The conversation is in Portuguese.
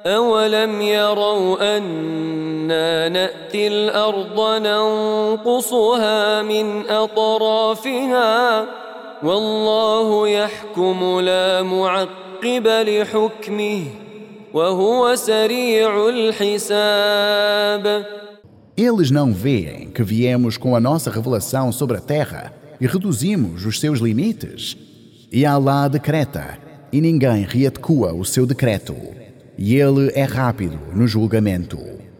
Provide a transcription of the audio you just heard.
أولم يروا أنا نأتي الأرض ننقصها من أطرافها والله يحكم لا معقب لحكمه وهو سريع الحساب. Eles não veem que viemos com a nossa revelação sobre a terra e reduzimos os seus limites? E Allah decreta, e ninguém readequa o seu decreto. E ele é rápido no julgamento.